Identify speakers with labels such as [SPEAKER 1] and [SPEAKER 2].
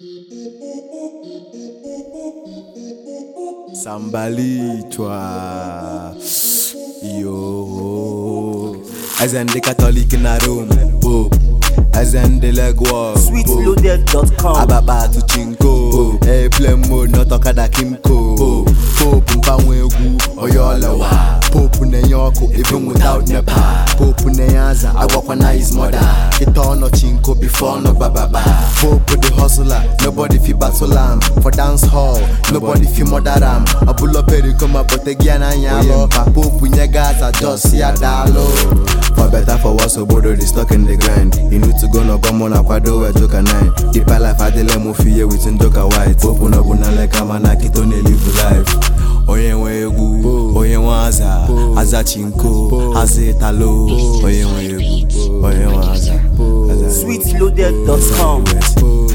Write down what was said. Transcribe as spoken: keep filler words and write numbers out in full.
[SPEAKER 1] Sambali, toi. Yo. As in the Catholic in a room. Oh. As in the leg walk.
[SPEAKER 2] sweet loaded dot com.
[SPEAKER 1] Ababa to chinko. Hey, play mode, not okada kimko. Oh. Pope mpamwegu, oyolawa. Pope nenyoko, even without nepa. Pope neyaza, I walk on his mother. Kito no chinko before no bababa. Pope the hustler, nobody fi battle lamb. For dance hall, nobody fi mother ram. I pull up here, come up, but again I yalo. Pope nyegas, I just see a dalo. For better, for worse, so bodo is stuck in the grind. You need to go no come on a quado where joke a nine. Deep life, I tell them if you with joke white. Pope no buna like a man, I keep on live life. Oye wegu, oye waza, aza chinko, aze talo. Oye wegu, oye waza,
[SPEAKER 2] sweet loaded dot com.